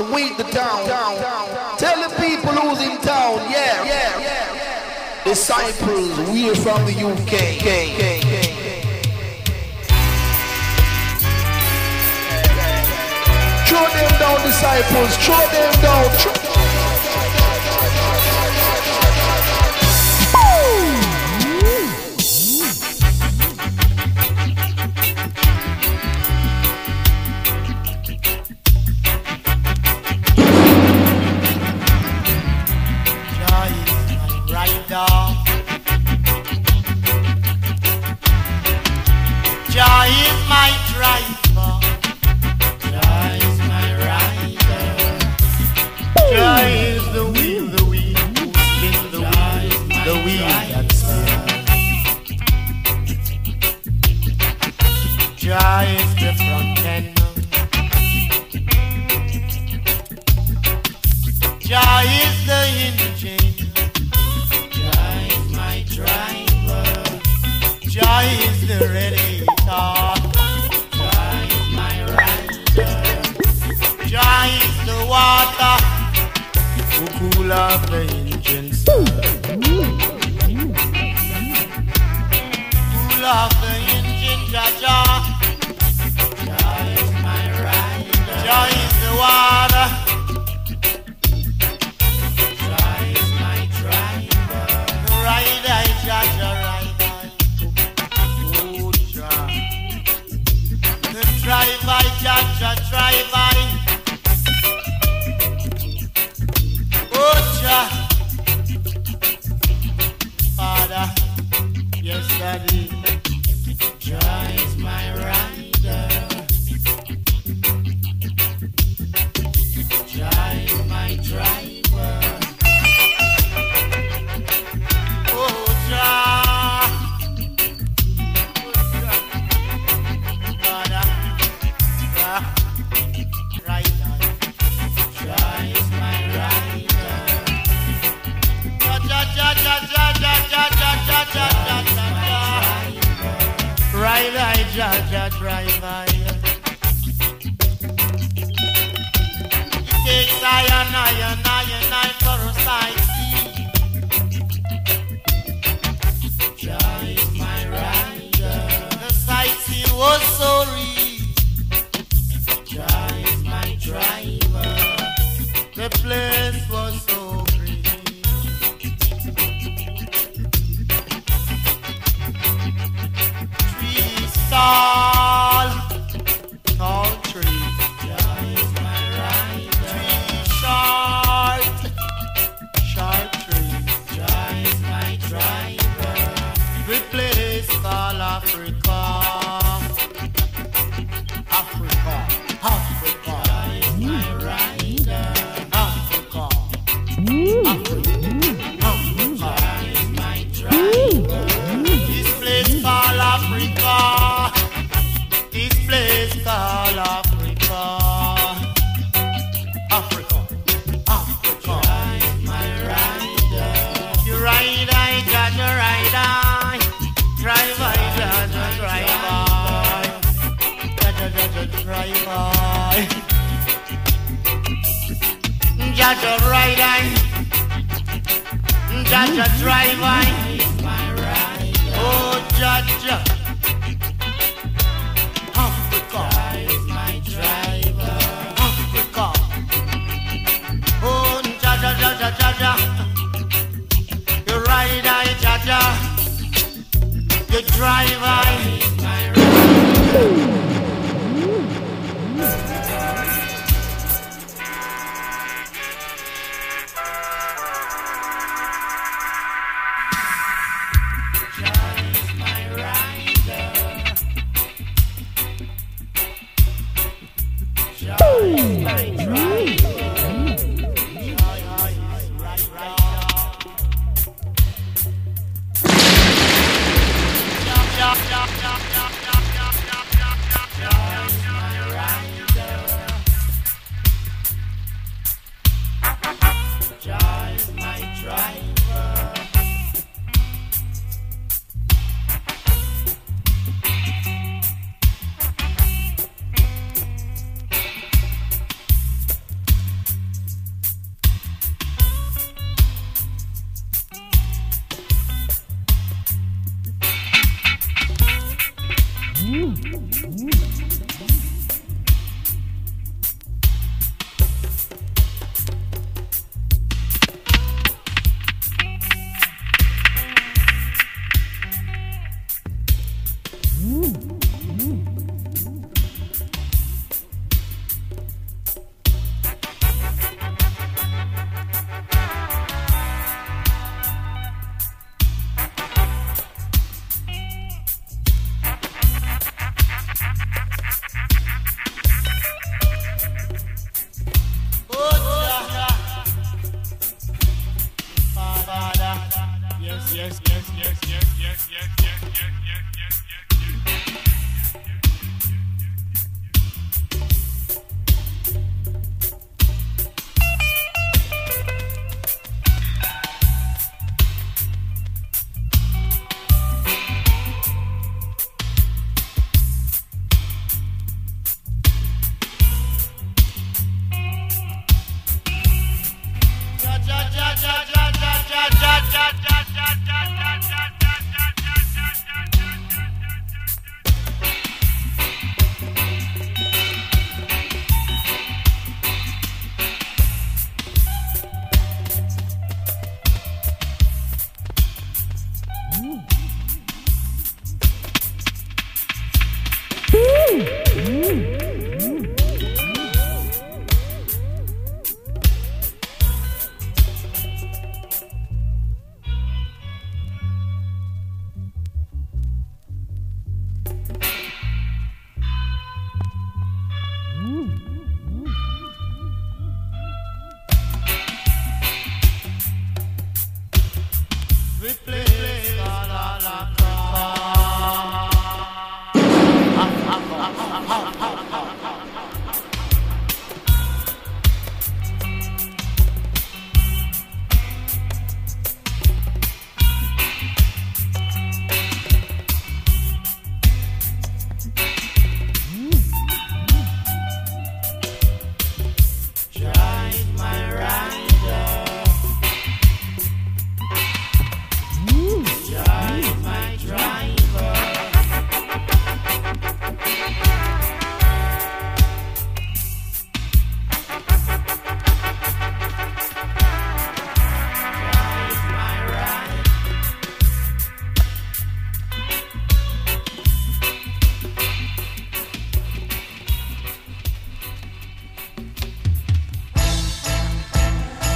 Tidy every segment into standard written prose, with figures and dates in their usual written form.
Weed the town. Tell the people who's in town, yeah. Disciples, we are from the UK. Throw them down, disciples, throw them down. Jah is my driver. Jah is my rider. Jah is the wheel, spin the wheel that spins. Jah is the front end. Jah is the engine. Jah is my driver. Jah is the radiator. Jah is my rider. Jah is the water who cool off the engine. Cool off the engine, Jah Jah. Jah is my rider. Jah is the water. Jah is my driver. Rider, Jah Jah rider. Drive by, Jah drive by. Oh, Jah, Father, yes, Daddy. Jah is my rider. Jah is my driver. Oh, Jah, Father. Rider, Jah is my rider. Rider, Jah driver. He takes I for a sightseeing. Jah is my rider. The sightseeing was so real. Jah is my driver. The place was so green. Trees tall trees. Jah is my rider. Trees short trees. Jah is my driver. The place called Africa. Africa. Jah is my rider. Africa. Jah is my driver. This place called Africa. This place called Africa. Africa. Jah is my rider. You rider, Jah rider. Driver, Jah driver. Driver, Jah rider, Jah driver, oh Jah, Africa is my driver, Africa, oh Jah, you rider, Jah, you driver is my rider.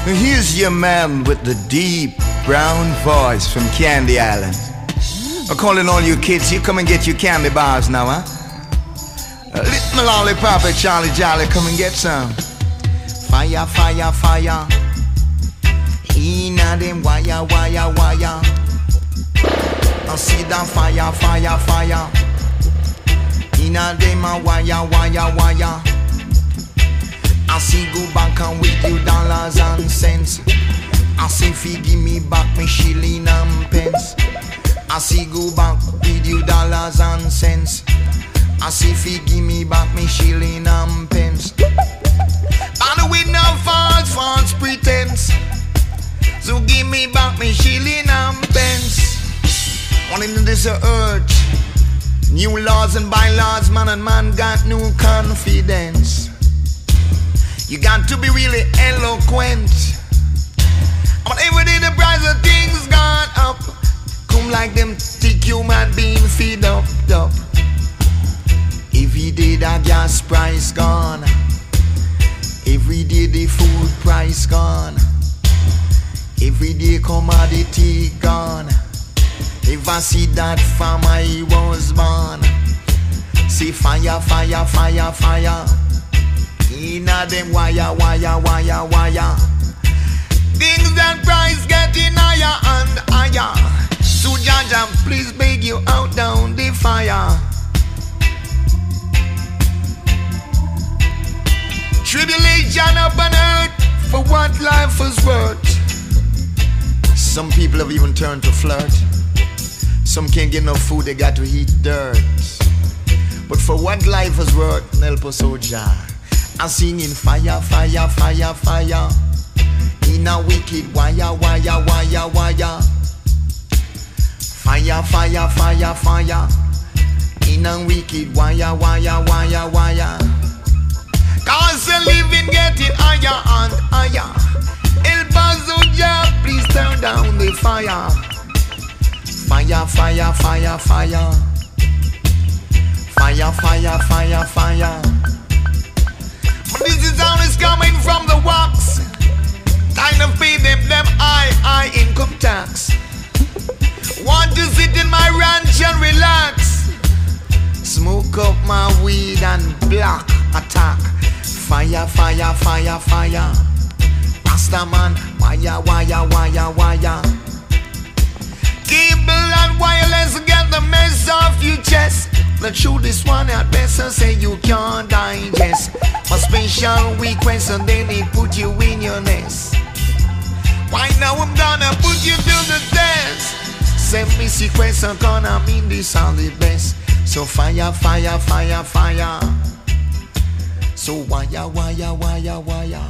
Here's your man with the deep brown voice from Candy Island. I'm calling all you kids, you come and get your candy bars now, huh? Little lollipop and Charlie Jolly, come and get some. Fire, fire, fire. Inna them wire, wire, wire. I see that fire, fire, fire. Inna them a wire, wire, wire. I see go back and with you dollars and cents. I see fi give me back me shilling and pence. I see go back with you dollars and cents. I see fi give me back me shilling and pence. By the way, no false pretense. So give me back me shilling and pence. On into this earth, new laws and bylaws, man and man got new confidence. You got to be really eloquent. But every day the price of things gone up. Come like them thick human being feed up. Every day the gas price gone. Every day the food price gone. Every day commodity gone. If I see that farmer he was born. See fire, fire, fire, fire. Inna them wire, wire, wire, wire. Things that price getting higher and higher. So Jaja, please beg you out down the fire. Tribulation up on earth for what life is worth. Some people have even turned to flirt. Some can't get no food, they got to eat dirt. But for what life is worth, help us, oh Jah. I'm singing fire, fire, fire, fire. In a wicked wire, wire, wire, wire. Fire, fire, fire, fire. In a wicked wire, wire, wire, wire. Cause the living getting higher and higher. Help us, oh Jah, please turn down the fire. Fire, fire, fire, fire. Fire, fire, fire, fire. But this is how it's coming from the wax. Time to pay them high income tax. Want to sit in my ranch and relax. Smoke up my weed and black attack. Fire, fire, fire, fire. Rasta man, wire, wire, wire, wire. Cable and wireless, get the mess off your chest. The truth is one at best, and say you can't digest. For special requests, and then they put you in your nest. Why now I'm gonna put you to the test. Send me sequence, I'm gonna mean this all the best. So fire, fire, fire, fire. So wire, wire, wire, wire.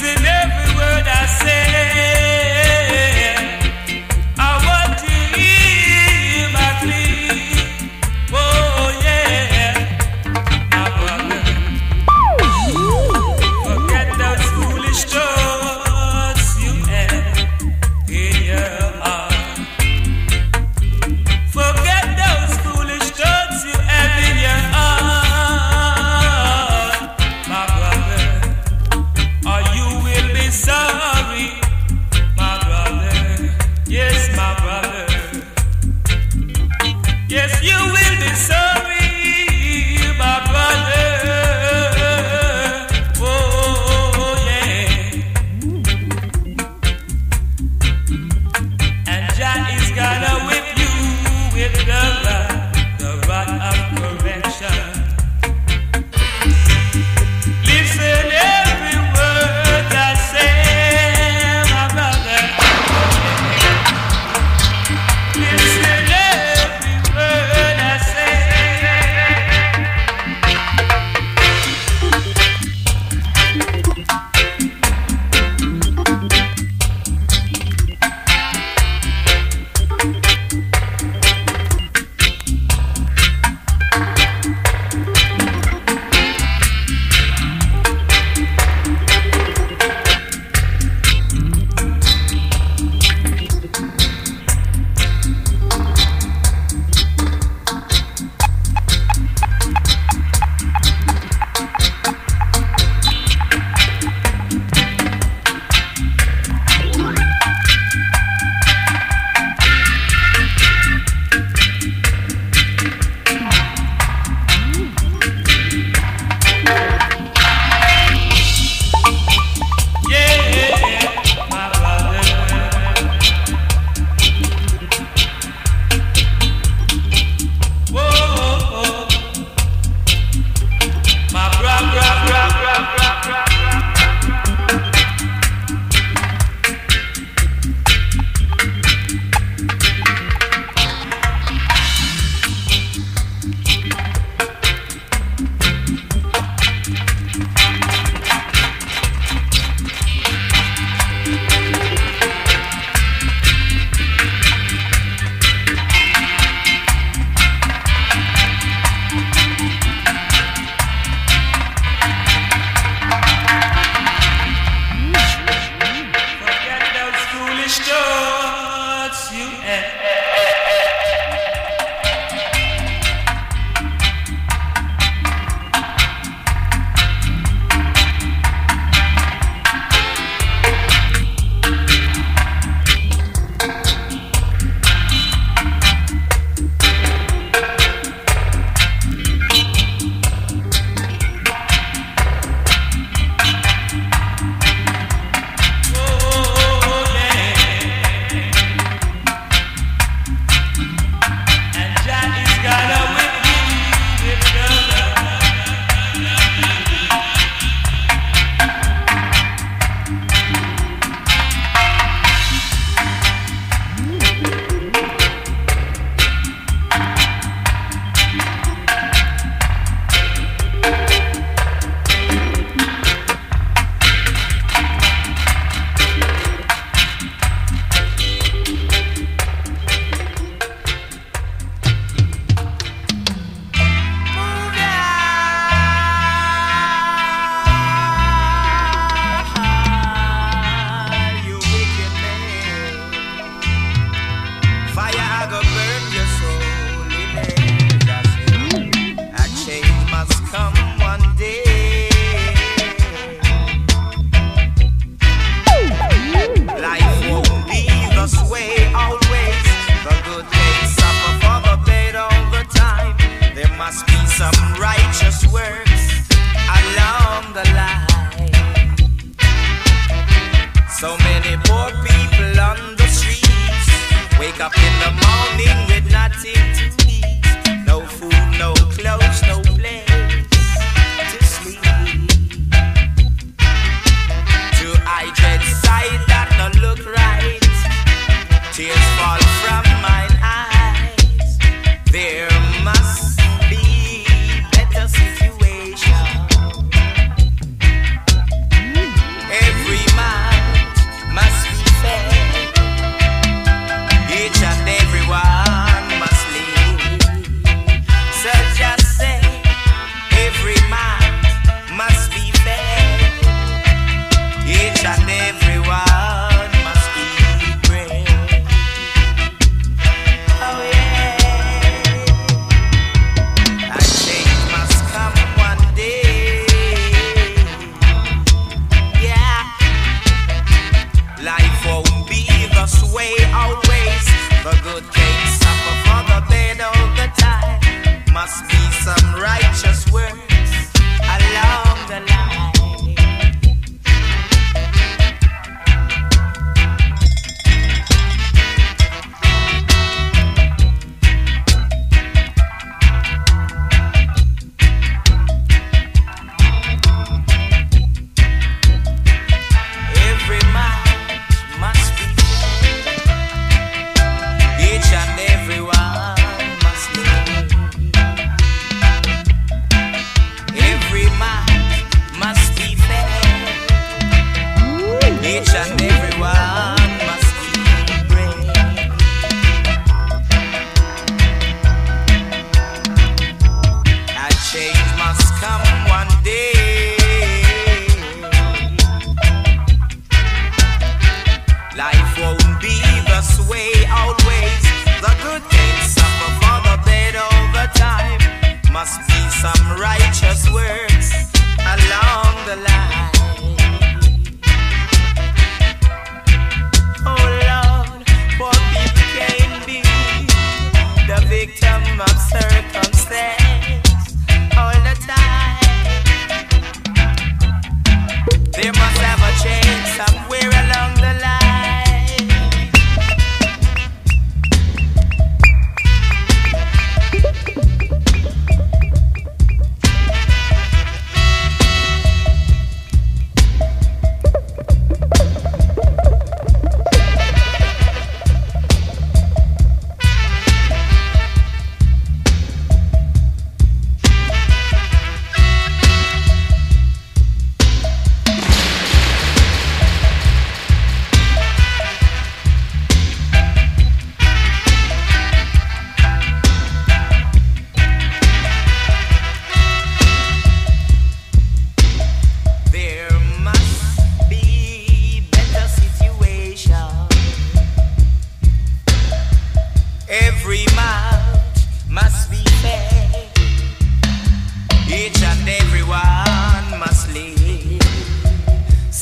Listen every word I say. I want to hear my plea. Oh yeah, my brother. Forget those foolish thoughts you have in your heart. Forget those foolish thoughts you have in your heart, my brother, or you will be sorry, my brother. Yes, my brother. Yes, you will be sorry, my brother. Oh, yeah. And Jah is gonna whip you with the rod of correction. Listen every word I say, my brother. Listen every word I say. Forget those foolish thoughts you have. Oh, yeah. And Jah is gonna whip you with the you wicked man. Fire I go burn your soul in a change must come one day. Life won't be this way always. The good days suffer for the bad all the time. There must be some righteous works along the line. So many poor people on the streets wake up in the morning with nothing to eat. No food, no clothes, no place to sleep. To I dread sight that no look right. Tears fall from mine eyes. There must be better situation. Every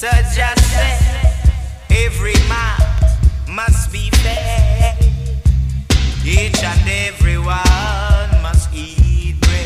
So just say every man must be fair. Each and every one must eat bread.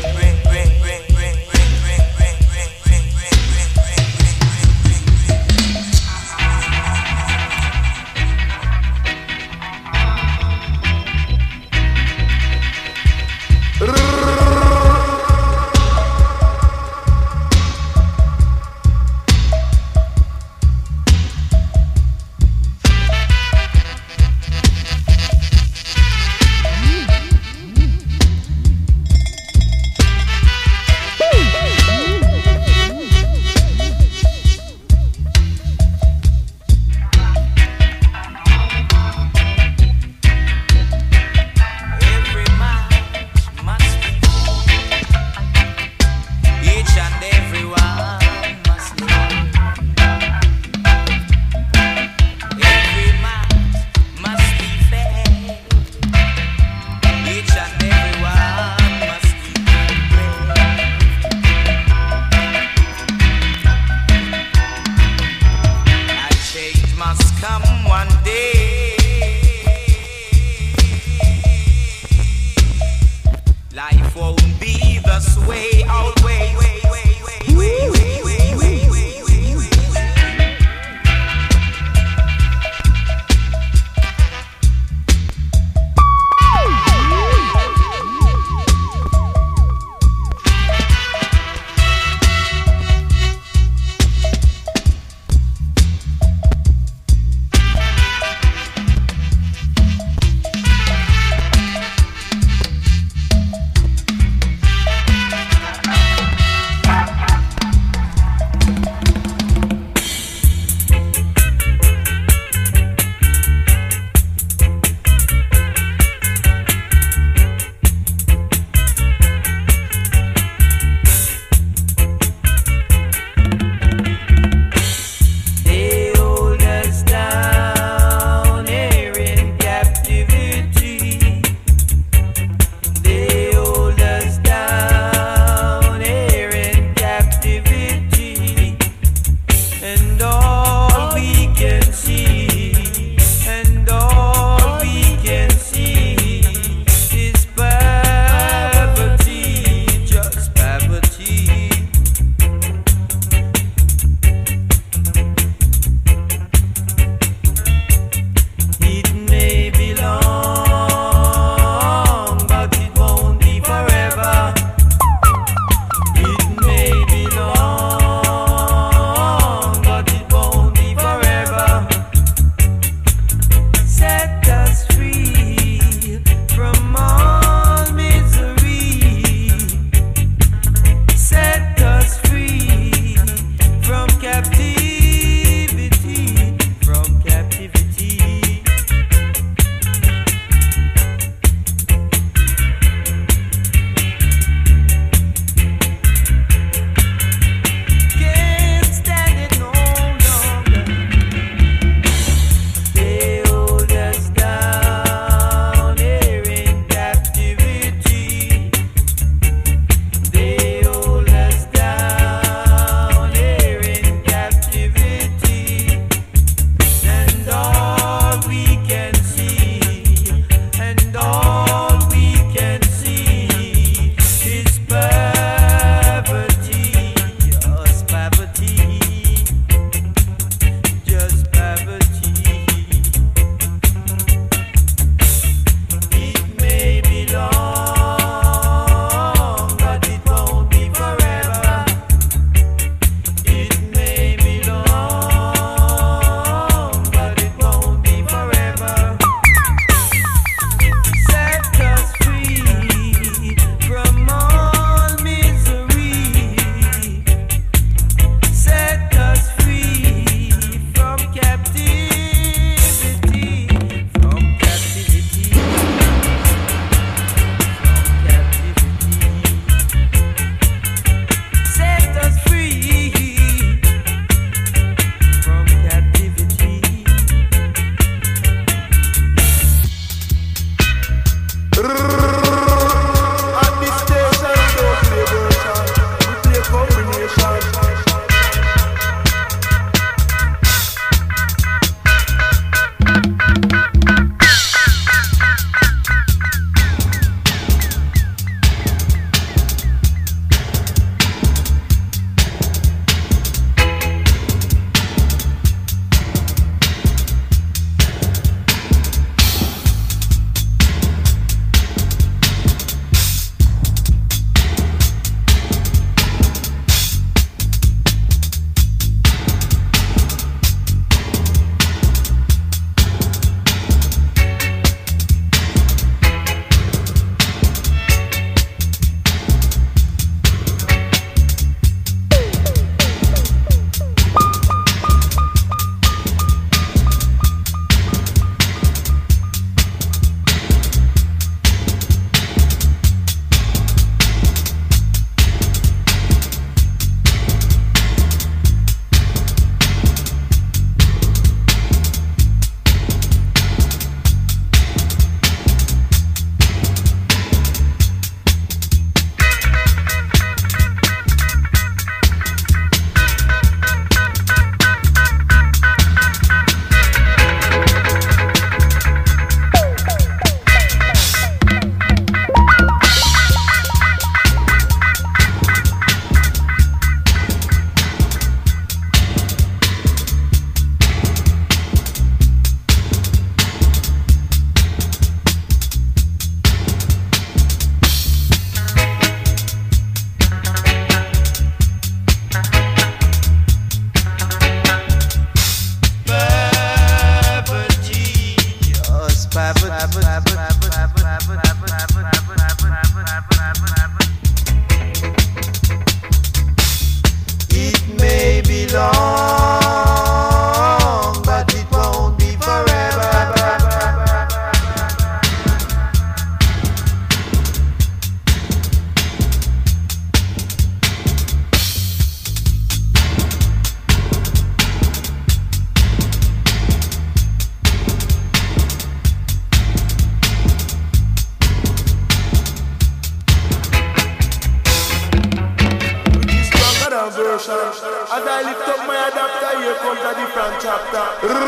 took my adapter, here comes a different chapter.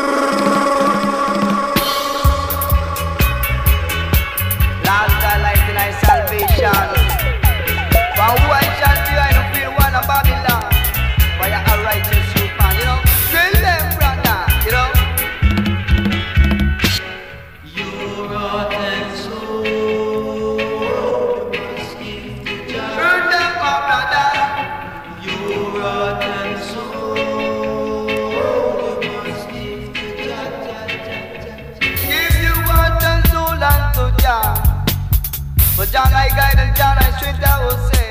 Last I like the nice salvation. But who I shall be, I don't feel one of Babylon. But you're a righteous youth man, you know. Tell them, brother, you know. Your heart and soul must give to Jah. Tell them, my brother. Your heart and soul must give to Jah, Jah, Jah, Jah. Give you heart and soul unto Jah. But Jah I guide and Jah I strength, I will say.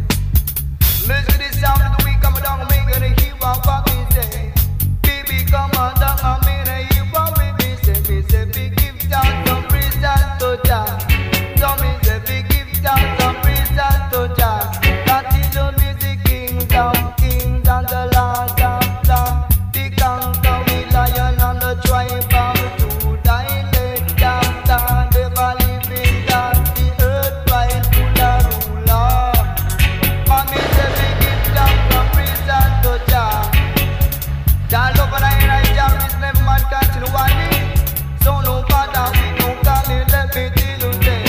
Music this sound of the week, come down and make it a heat while me say. Baby, come on down and make it a heat while me say. Me say, big give down some praise unto Jah. So me say, big give down some praise unto Jah. That is the music kingdom, kings and the lords of love. The conquer we lion and the tribe of Judah. Let down, down, never living God. The earth right full of ruler. Mommy say we give down from prison to Jah. Jah love and I Jah is never man continually. So no matter we no come in, let me tell you say.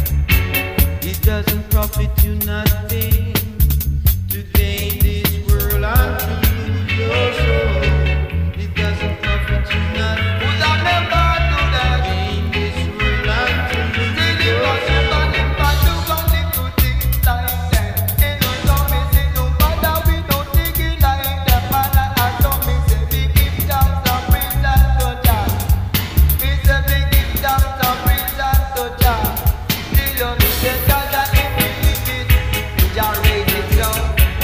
It doesn't profit you nothing to gain this world and to lose your soul. It doesn't profit you nothing Who's a member to to that? gain this world and to lose See the your gossip soul. and the bad to come to things like that. Ain't no time me say no matter we don't think it like that. Man I saw me say we give down some praise unto Jah. Me say we give down some praise unto Jah. Till you me say Jah Jah if we live it, Jah raise it down.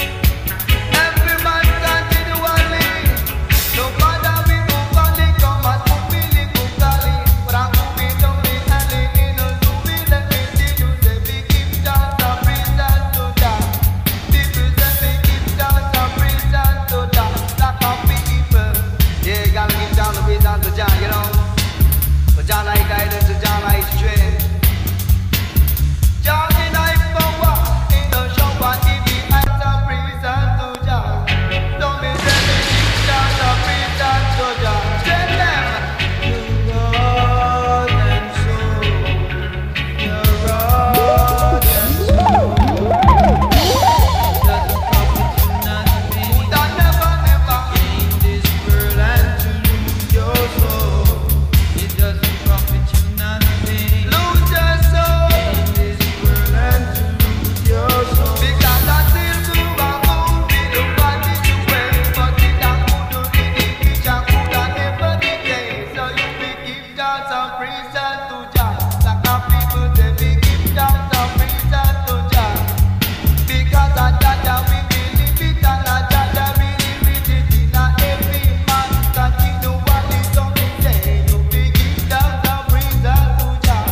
Every man continually, no matter we move on, they come and move me little galley. But I'm moving down the alley in a zombie. Let me see you say we give down some praise unto Jah. People say we give down some praise unto Jah. Like my people, yeah, gotta give down the praise unto Jah, you know. But Jah like guidance, so Jah like strength. Jah in I power, in the shower, in the eyes of praise unto Jah. Don't be say we give down some praise unto Jah. Tell them. Your heart and soul, your heart and soul. It doesn't profit you nothing That never, never. in this world and to lose your soul. It doesn't profit you nothing Lose your soul. in this world and to lose your soul. Because I still do a fool, we don't want it to wait. But it a good to the vision, could I never decay. So you will give down some praise unto Jah. Like our people say we give down some praise unto Jah. Because I Jah we believe it and I Jah we live it in a every man. Continually so we say you will give down some praise unto Jah.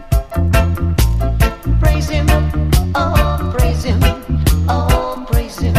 Praise him, oh praise him, oh praise him.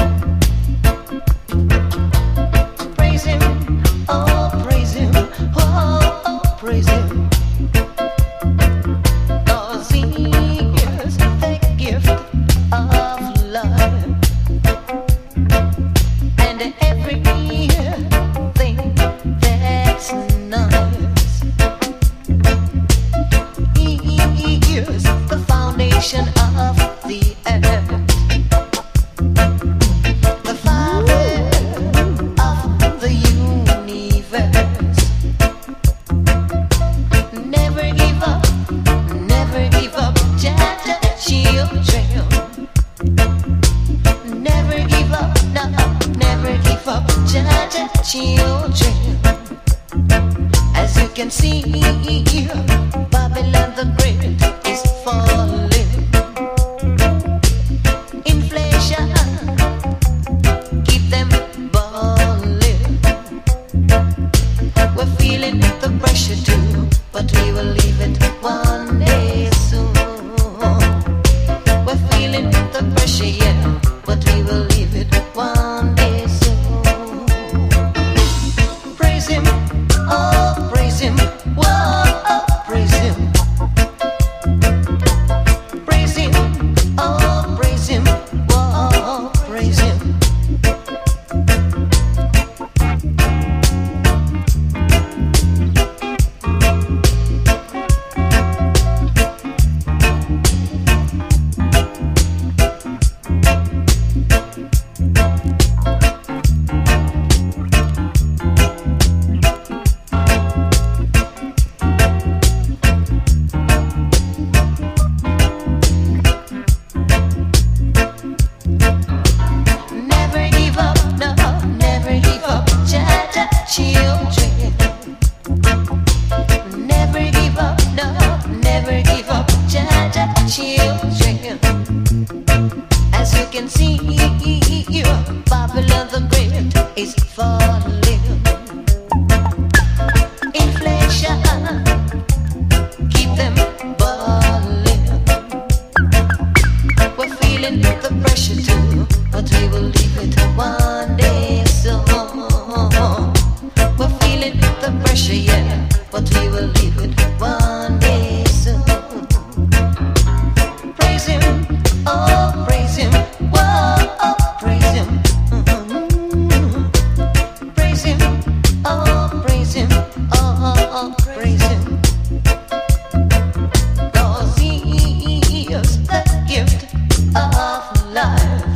children. As you can see, Babylon the Great is falling. Inflation, keep them balling. We're feeling the pressure too, but we will leave it one day soon. We're feeling the pressure, yeah, but we will leave it one day soon. Praise him, oh praise him, whoa, oh, praise him. Praise him, oh praise him, whoa, praise him. Never give up, no, never give up, Jaja children. Never give up, no, never give up, Jaja children. As you can see, Babylon the Great is falling. Inflation, keep them balling. We're feeling the pressure too, but we will leave it one day soon. We're feeling the pressure, yeah, but we will leave it one day soon. Praise him, oh praise him, whoa, oh praise him. Praise him, oh praise him, oh praise him. 'Cause he is the gift of life,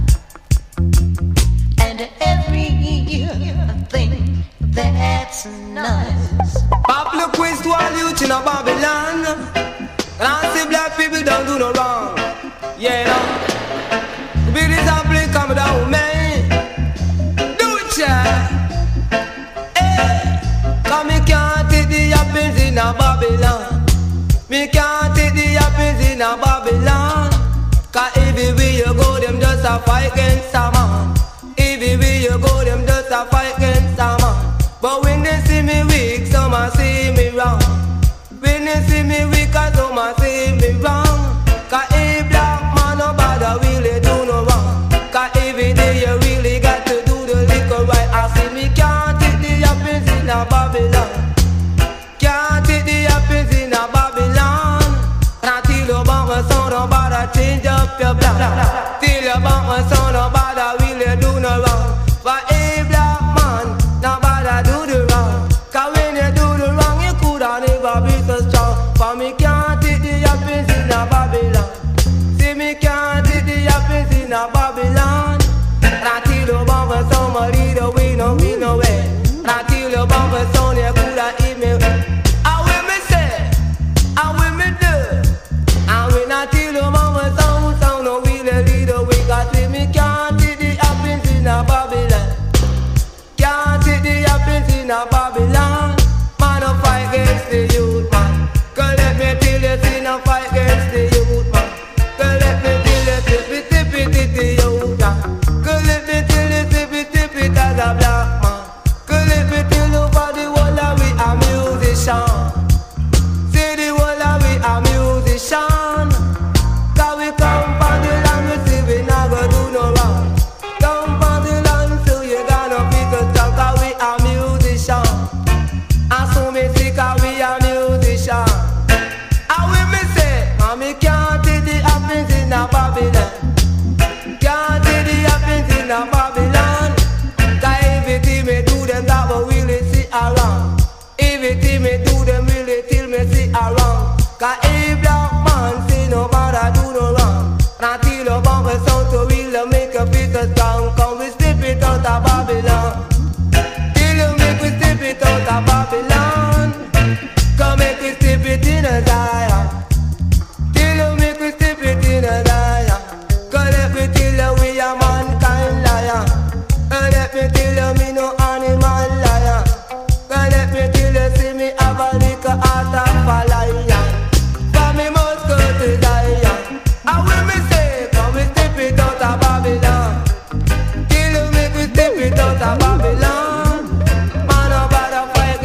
and everything that's nice. Public quiz to all youth in a Babylon. And I see black people don't do no wrong. Yeah, no. The big example coming down, man. Do it, child. Hey, cause me can't take the happens in a Babylon. Me can't take the happens in a Babylon. Cause everywhere you go, them just a fight against a man. Everywhere you go, them just a fight against a man. But when they see me weak, some a see me wrong. When they see me weak, some a see me wrong. Cause a black man no bother really do no wrong. Cause every day you really got to do the liquor right. I see me can't take the happens in a Babylon. Can't take the happens in a Babylon. Until you bump my son, no bother change up your plan. Till you bump my son, no bother really of Babylon. Man over the fire.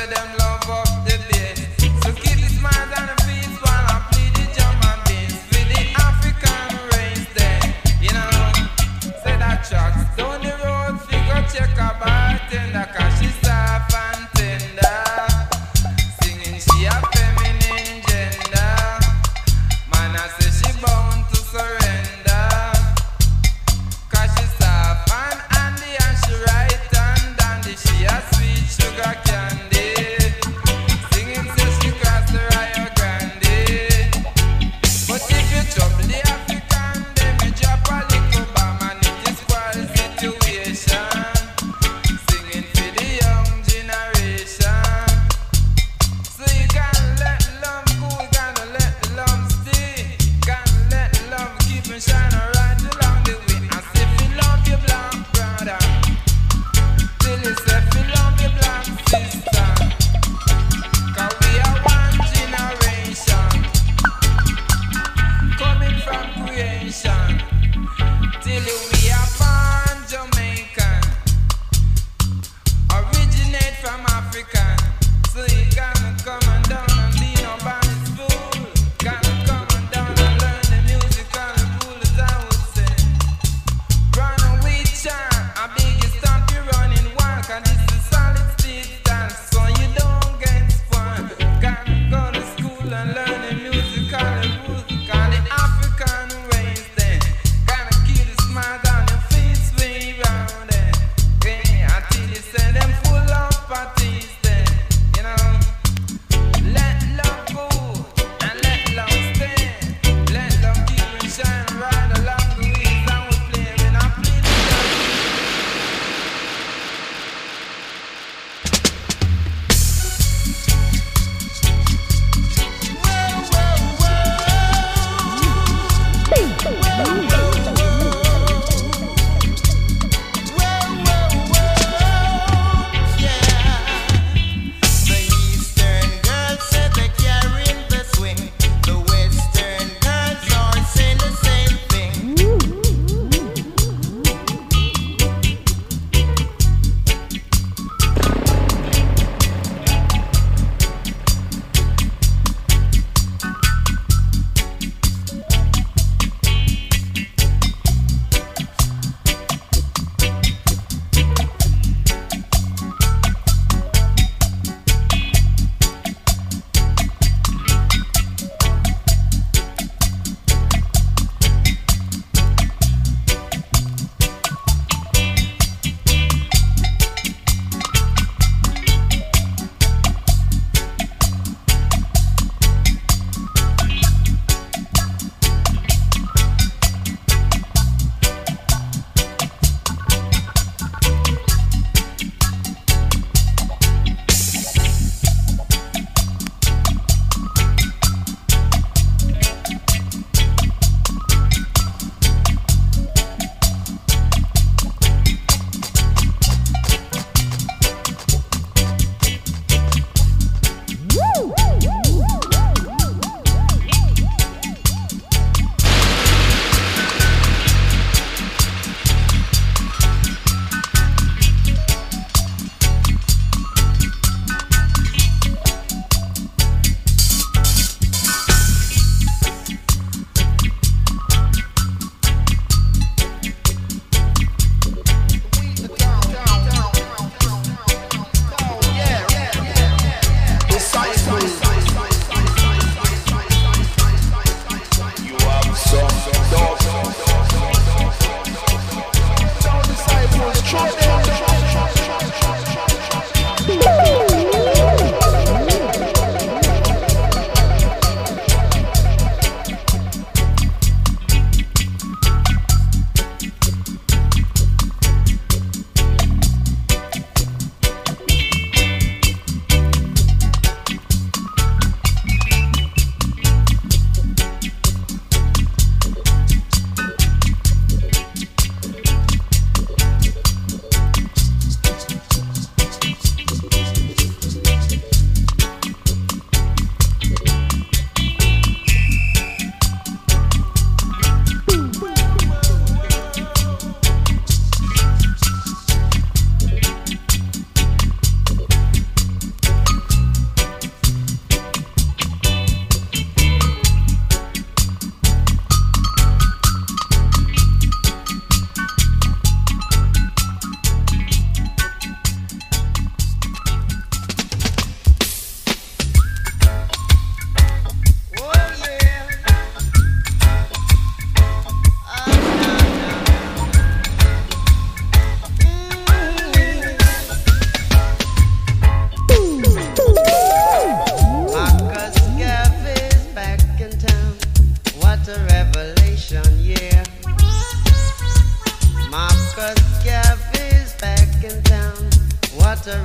say them love up the bass. So keep the smiles and the feet while I play the drum and bass. For the African race then, you know. Say that trucks down the road, figure check a bartender, cause she soft and tender. Singing she a feminine gender. Man I say she bound to surrender. Cause she soft and handy and she right and dandy. She a sweet sugar candy.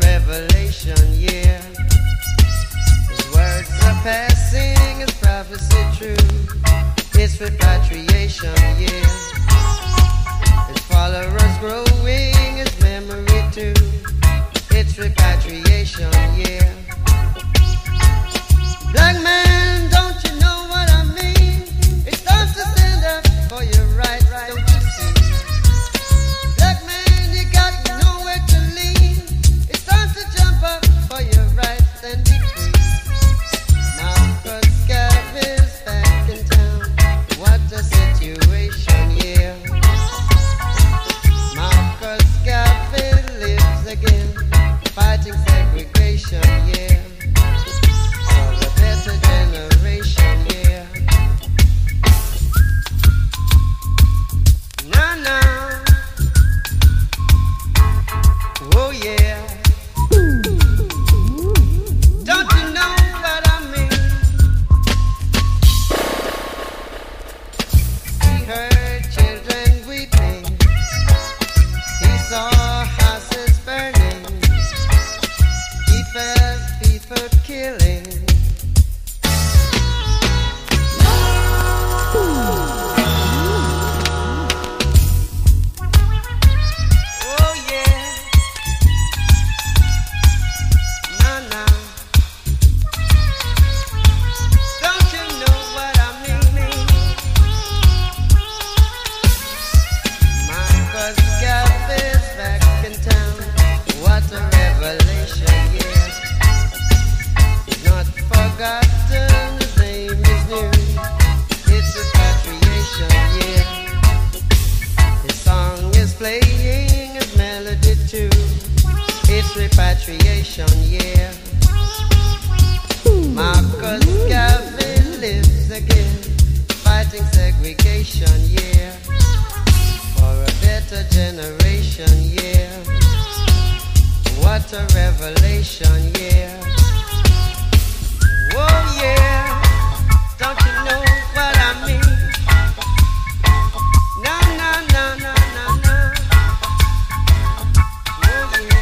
revelation, yeah. His words are passing, his prophecy true. It's repatriation, yeah. His followers growing, his memory too. It's repatriation, yeah. Black man, don't you know what I mean? It's time to stand up for your rights, don't you see? Black man, you got nowhere to lean. It's time to jump up for your rights and be free. Marcus Garvey is back in town. What a situation, yeah. Marcus Garvey lives again, fighting segregation, yeah. For a better generation, yeah. Nah. Oh yeah. Don't you know what I mean? He heard children weeping. He saw houses burning. He felt people killing. Oh yeah. Nah. Don't you know what I mean? Marcus Garvey's back in town. What a revelation, yeah. He's not forgotten, his name is new. It's repatriation, yeah. His song is playing, his melody too. It's repatriation, yeah. Marcus Garvey lives again, fighting segregation, yeah. For a better generation, yeah. What a revelation, yeah. Oh yeah. Don't you know what I mean? Nah. Oh yeah.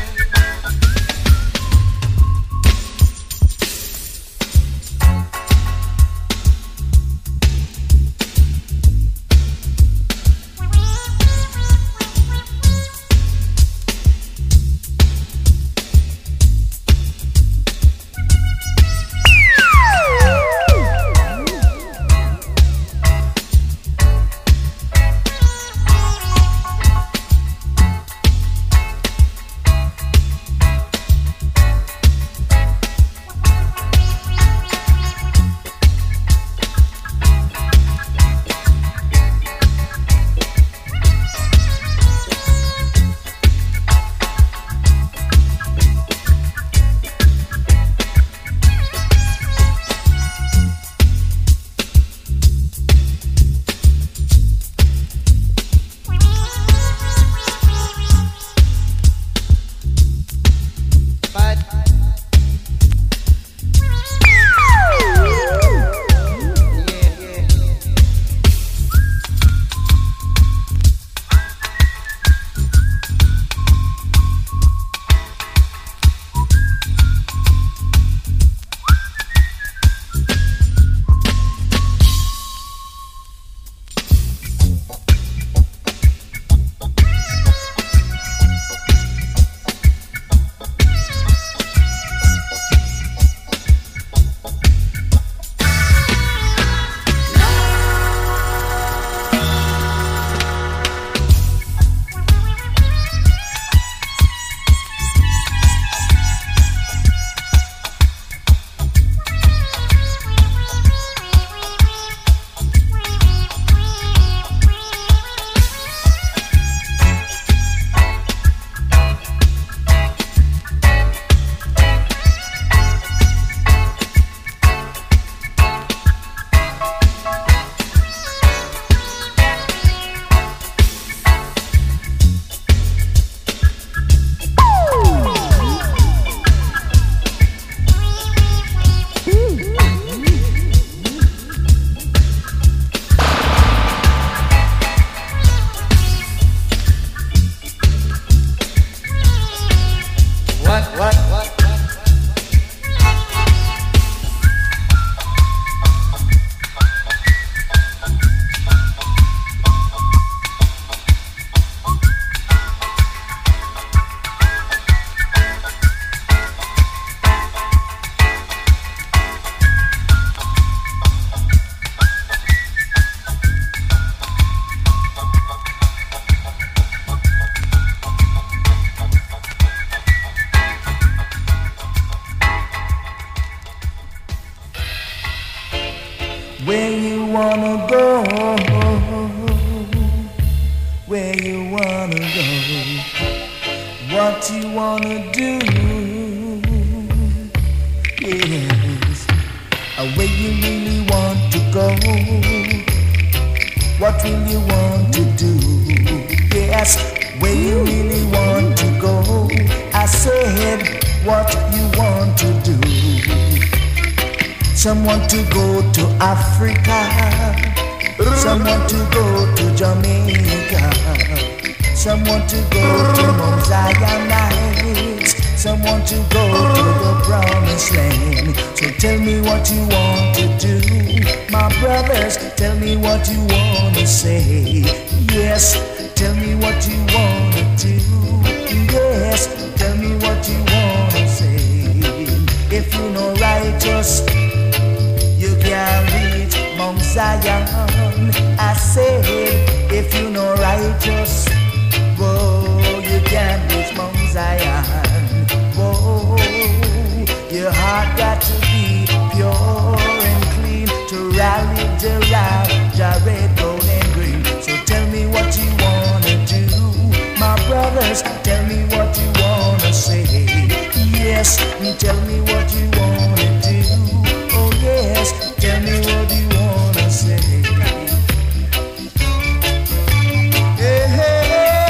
where you wanna go, where you wanna go, what you wanna do, yes, where you really want to go, what will you want to do, yes, where you really want to go, I said what you want to do. Some want to go to Africa, some want to go to Jamaica, some want to go to Mount Zion Heights, some want to go to the promised land. So tell me what you want to do, my brothers, tell me what you want to say. Yes, tell me what you want to do. Yes, tell me what you want to say. If you know righteous, you can reach Mount Zion. I said, if you know righteous, whoa, you can reach Mount Zion. Whoa, your heart got to be pure and clean to rally the red, gold and green. So tell me what you wanna do, my brothers. Tell me what you wanna say. Yes, tell me what you wanna do. Oh yes, tell me what you wanna say. Hey, hey,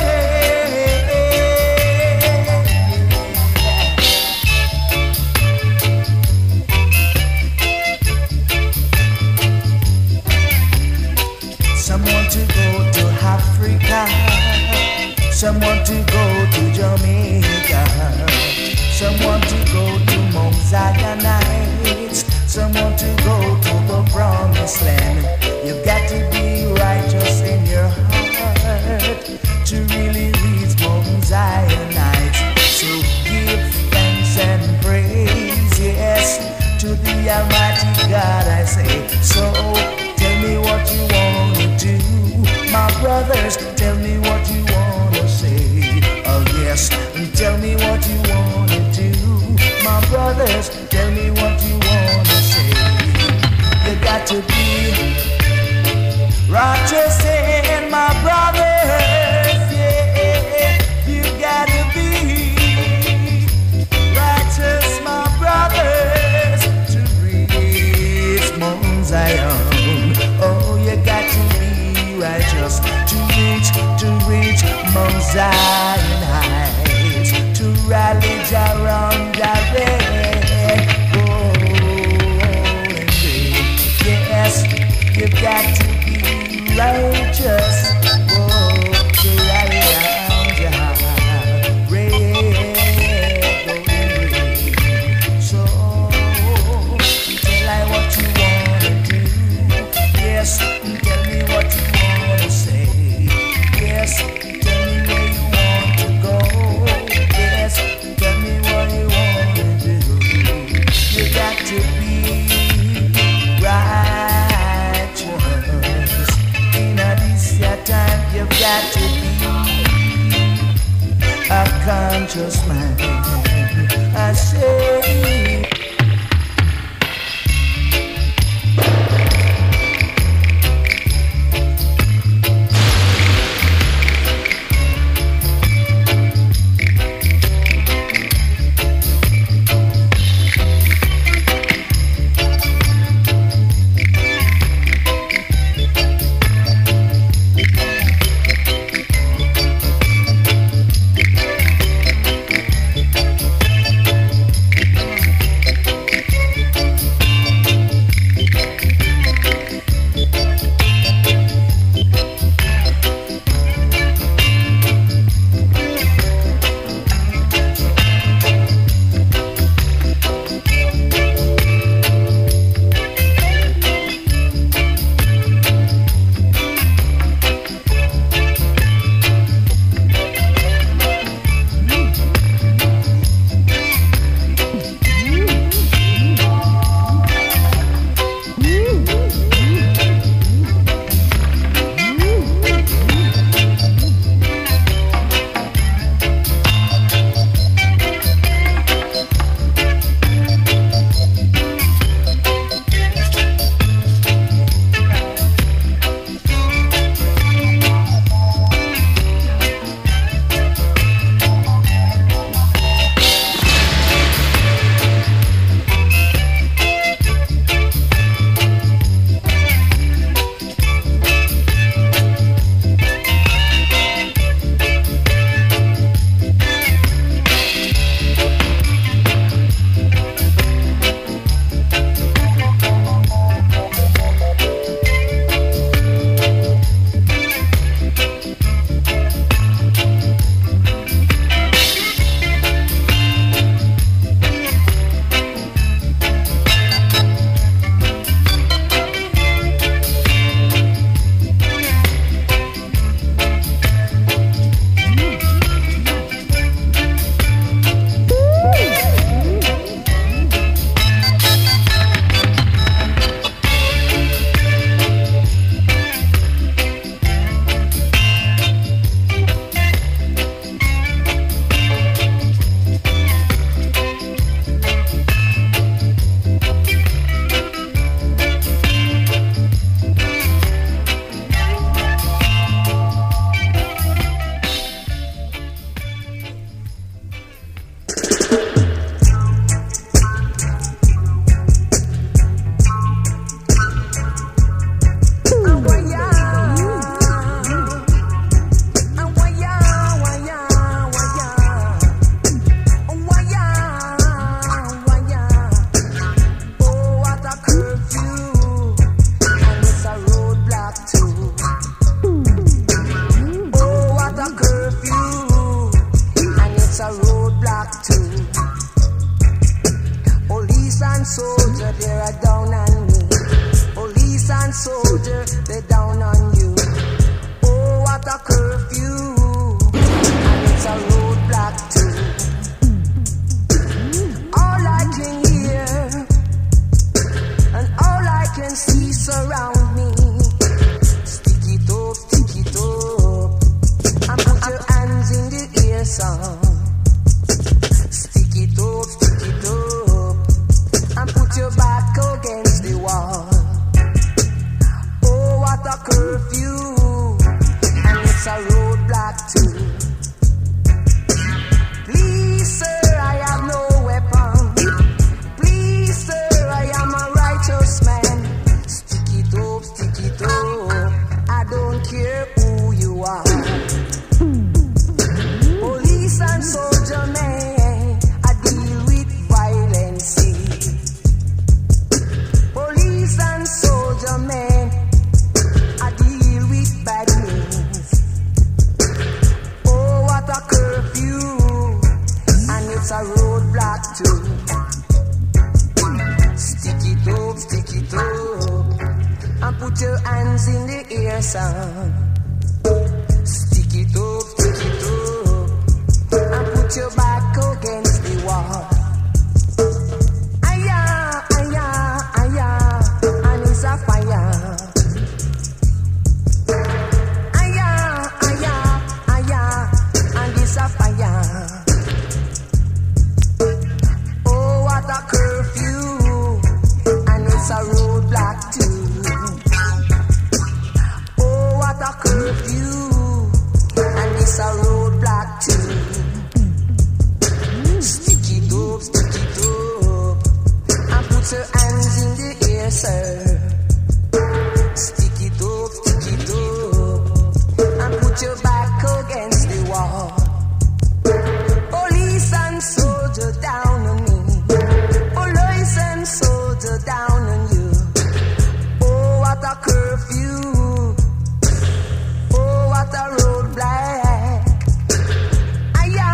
some want to go to Africa, some want to go to Jamaica, some want to go to Mount Zion Heights, some want to go to the promised land. You've got to be righteous in your heart to really reach Mount Zion Heights. So give thanks and praise, yes, to the Almighty God I say. So tell me what you want to do, my brothers, tell me what you want to say. Oh yes, tell me what you want to do, my brothers, tell me what you want to say. You got to be righteous in my brothers, yeah. You got to be righteous, my brothers, to reach Mount Zion. Oh, you got to be righteous to reach Mount Zion Heights, to rally around the red, gold and green. Yes, you've got to be righteous, oh, to rally around the red, gold and green. So tell I what you wanna do. Yes, tell me what you wanna say. Yes, tell me where you want to go. Yes, tell me what you wanna do. You got to be righteous. In this your time, you've got to be a conscious man. I say. soldier, they're down on me. Police and soldier, they're down on you. Oh, what a curfew, and it's a roadblock too. All I can hear and all I can see surround me. Stick it up, and put your hands in the air, son. Stick it up, and put your back against the wall. Oh, what a curfew, and it's a roadblock too. Please, sir, I have no weapon. Please, sir, I am a righteous man. Stick it up, I don't care who you are. Police and soldier man, I deal with violence. Police and soldier man, I deal with bad news. Oh, what a curfew, and it's a roadblock too. Stick it up, and put your hands in the air, son. Stick it up, and put your back against the wall. Aya, and it's a fire. Aya, and it's a fire. Oh, what a curfew, and it's a roadblock too. Oh, what a curfew, and it's a roadblock too. Stick it up, and put your hands in the air, sir. Stick it up, and put your back against the wall. Police and soldier down on me. Police and soldier down on you. Oh, what a curfew. Oh, what a roadblock. Aya,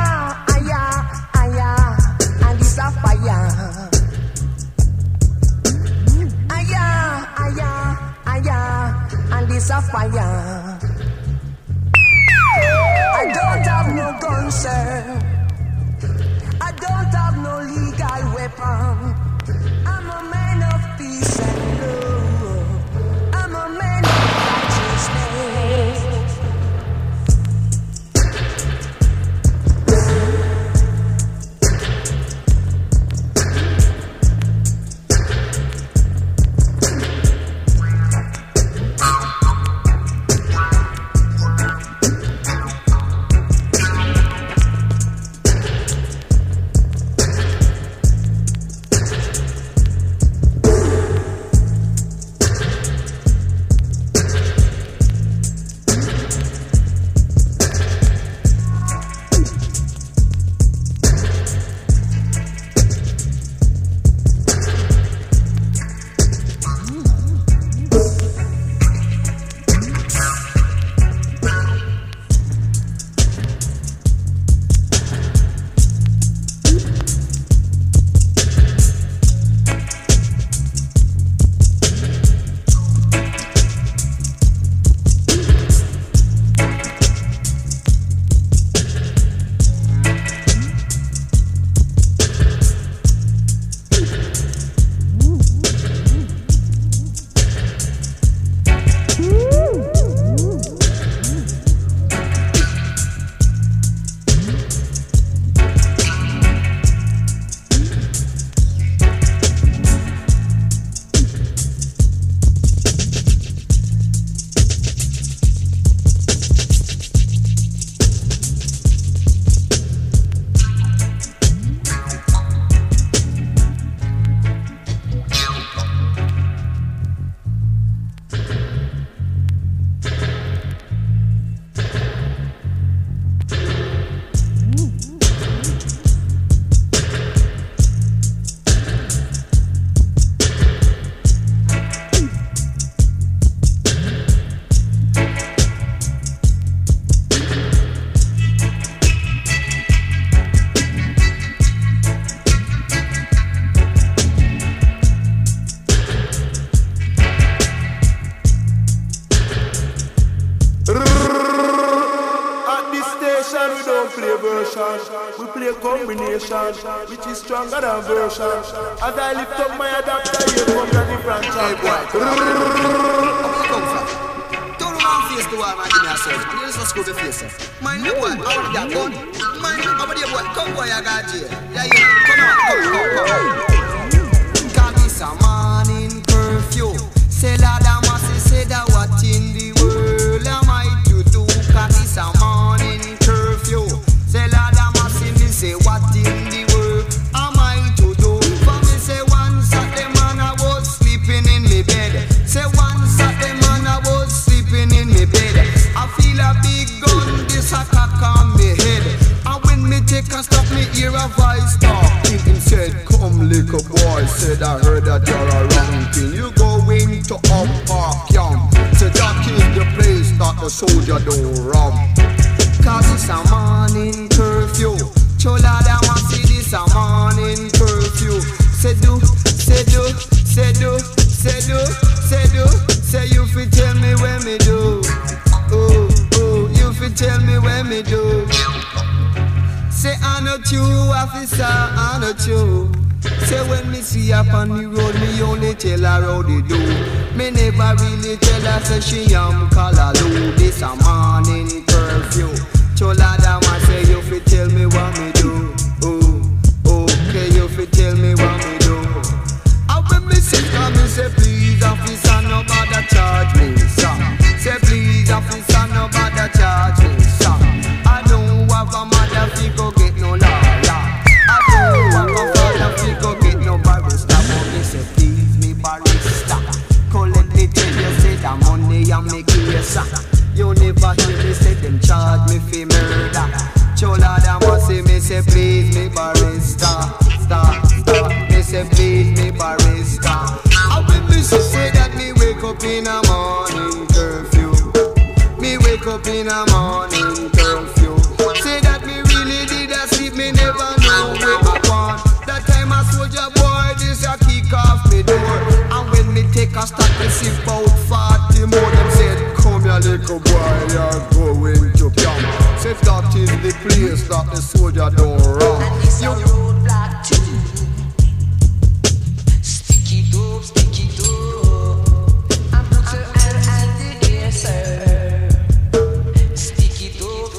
and it's a fire. Aya, and it's a fire. I don't have no gun, sir. I don't have no legal weapon. I'm a man of peace and love. I'm a man of righteousness. celebration. We play combination, which is stronger than version. As I lift up my adapter, here comes a different chapter. Don't want face to wall, man, give me a surge. And you just screw the face. Mind the boy, how would that gun? Mind the boy, come boy, I got you. Yeah, come. Cause it's a morning curfew. Say Lord Amasi, say that what in the world am I to do? Cause it's a morning curfew. Say Lord Amasi, me say what in the world am I to do? For me say one Saturday man I was sleeping in me bed. Say one Saturday man I was sleeping in me bed. I feel a big gun, this a cock on me head. And when me take a stop, me hear a voice talking. Him said, come little boy, said I heard that you're a ranking. You going to up park camp. Say that is the place that the soldier don't run. Cause it's a morning curfew. Chola dama see this a morning curfew. Say do, say do, say do, say do, say do. Say you fi tell me where me do. Oh, oh, you fi tell me where me do. Say I not you, officer, I not you. Say when me see up on the road, me only tell her how they do. Me never really tell her say she am Callaloo. This a morning curfew. Chola dama say you fi tell me what me do. Oh, okay, you fi tell me what me do. And when me sit down, me say please officer, no bother charge me, sir. Say please officer, no bother charge me, sir. I don't have a mother fi go get no lawyer. I don't have a father fi go get no barrister. But me say please me barrister, collect me tell you say that money I make you sir. You never hear me say them charge me fi murder. Chola dama say me say please me barrister. Stop. Me say please me barrister. I when me say that me wake up in a morning curfew. Me wake up in a morning curfew. Say that me really did a sleep, me never know where I want. That time a soldier boy, this a kick off me door. And when me take a stop, me see about 40 more. Them said, come here little boy, you're going to camp. Say that is the place that the soldier don't run. And this a roadblock too. Stick it up. And put your hand in the air, sir. Stick it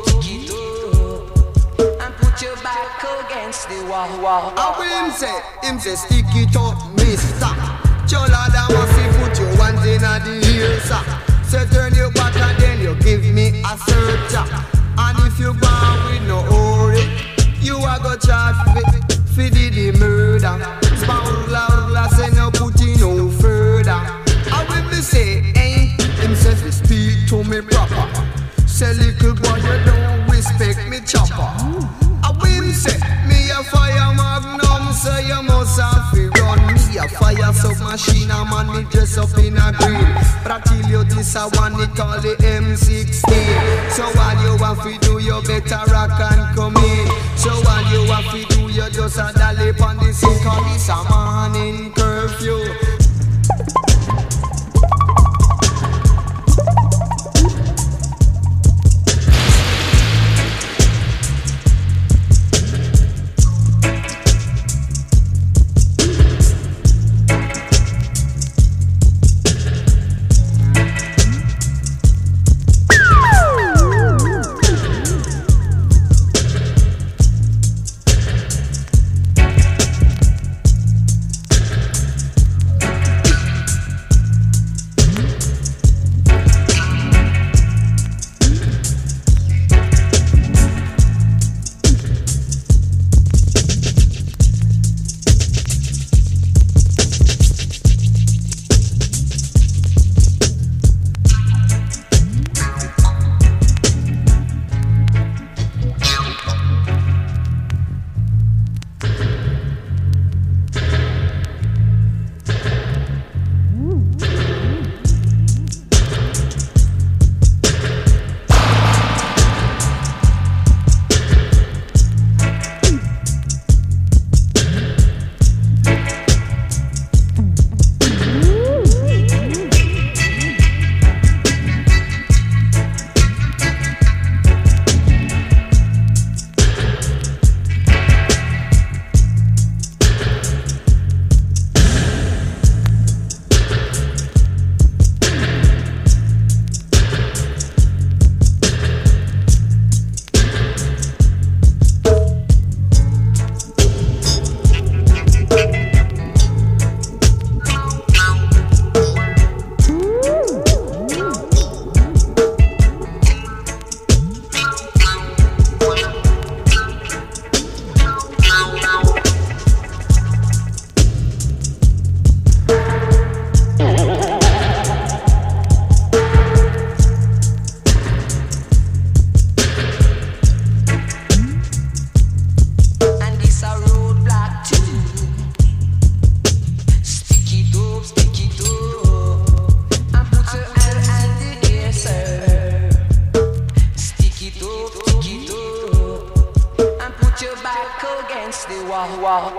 up. And put your back against the wall. How will him say stick it up, mister. Chola dama say put your hands in the ear, sir. Say turn your back and then you give me a search. And if you go with no hurry, you are go charge for the murder. Spout say no put in no further. I will me say, him says to speak to me proper. Say little boy you don't respect me chopper. I will say, me a fire magnum, so you must have to run. Me a fire submachine, a man me dress up in a green. But I tell you this a one, they call the M16. So while you have to do, you better rock and come in. So while you have to do, you just a dolly on the scene. Cause it's a morning curfew.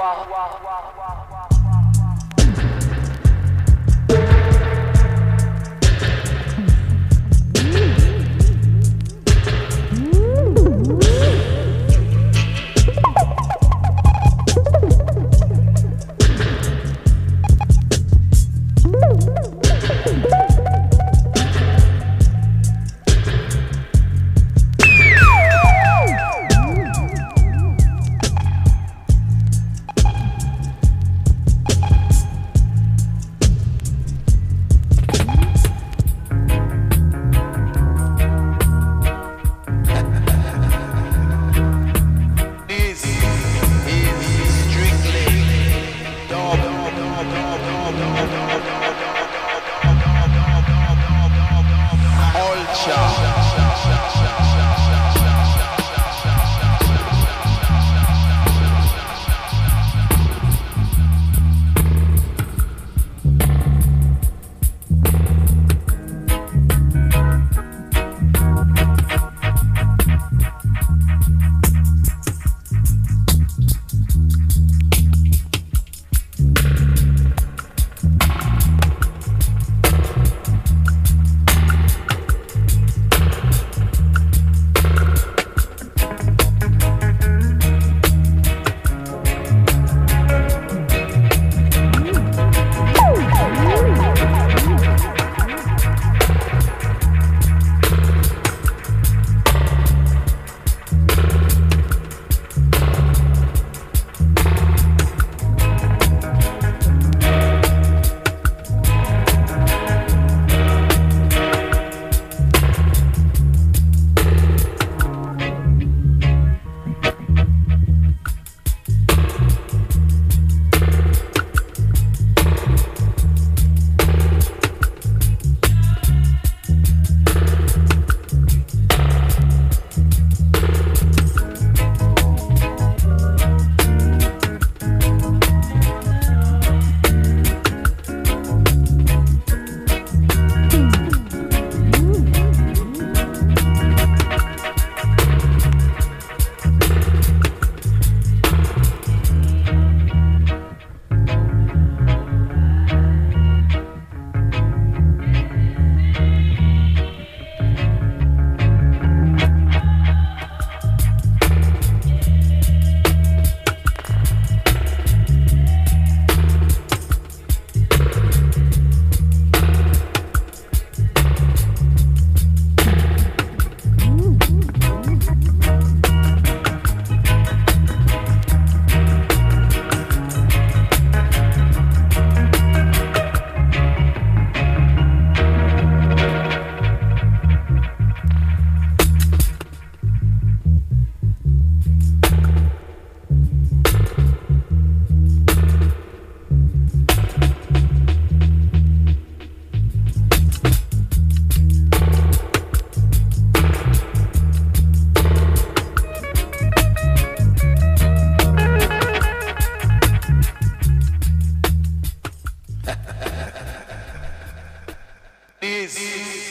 This